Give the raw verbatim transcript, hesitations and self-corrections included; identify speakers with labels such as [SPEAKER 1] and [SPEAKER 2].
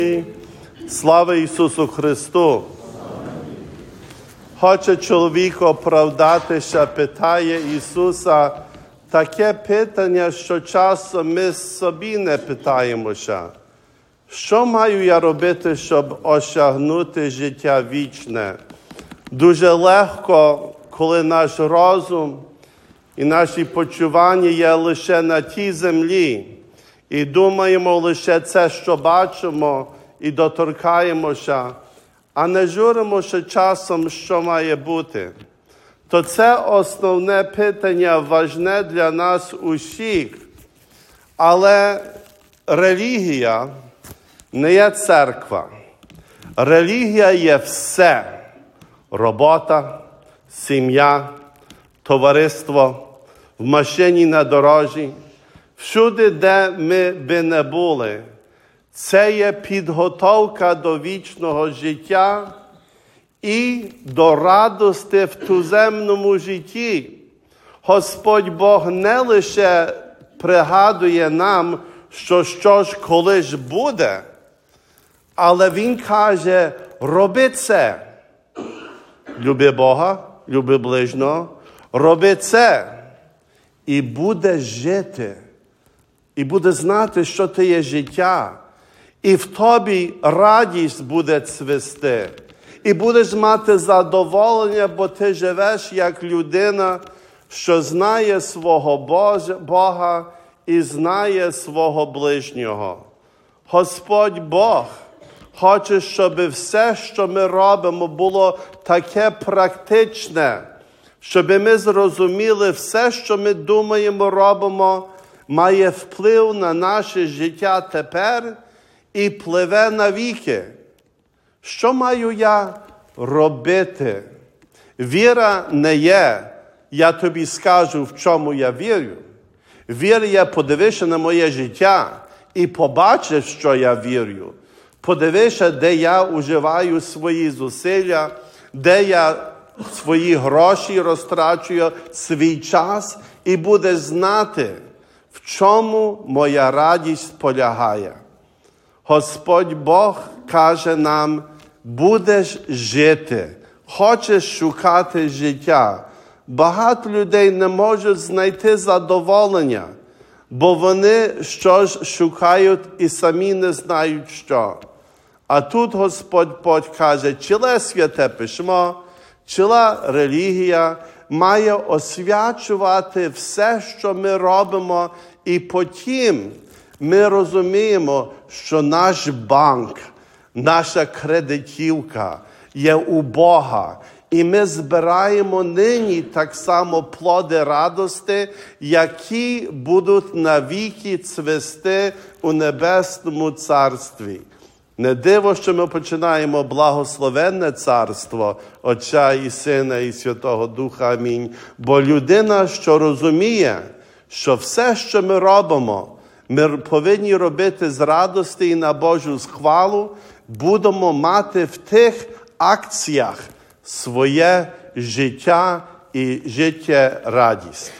[SPEAKER 1] Слава Ісусу Христу! Хоче чоловік оправдатися, питає Ісуса таке питання, що часом ми собі не питаємося. Що маю я робити, щоб осягнути життя вічне? Дуже легко, коли наш розум і наші почування є лише на тій землі, і думаємо лише це, що бачимо, і доторкаємося, а не журимося часом, що має бути. То це основне питання, важне для нас усіх. Але релігія не є церква. Релігія є все. Робота, сім'я, товариство, в машині на дорозі. Всюди, де ми би не були. Це є підготовка до вічного життя і до радости в туземному житті. Господь Бог не лише пригадує нам, що щось колись буде, але Він каже, роби це. Люби Бога, люби ближнього, роби це і будеш жити. І буде знати, що ти є життя. І в тобі радість буде цвісти. І будеш мати задоволення, бо ти живеш як людина, що знає свого Бога і знає свого ближнього. Господь Бог хоче, щоб все, що ми робимо, було таке практичне, щоб ми зрозуміли, все, що ми думаємо, робимо, має вплив на наше життя тепер і пливе навіки. Що маю я робити? Віра не є, я тобі скажу, в чому я вірю. Віра є, подивися на моє життя і побачиш, що я вірю. Подивися, де я уживаю свої зусилля, де я свої гроші розтрачую, свій час, і будеш знати, в чому моя радість полягає. Господь Бог каже нам, будеш жити, хочеш шукати життя. Багато людей не можуть знайти задоволення, бо вони щось шукають і самі не знають що. А тут Господь Бог каже, ціле Святе Письмо, ціла релігія має освячувати все, що ми робимо, і потім ми розуміємо, що наш банк, наша кредитівка є у Бога. І ми збираємо нині так само плоди радости, які будуть навіки цвісти у Небесному Царстві. Не диво, що ми починаємо благословенне царство Отця і Сина і Святого Духа. Амінь. Бо людина, що розуміє, що все, що ми робимо, ми повинні робити з радості і на Божу схвалу, будемо мати в тих акціях своє життя і життя радість.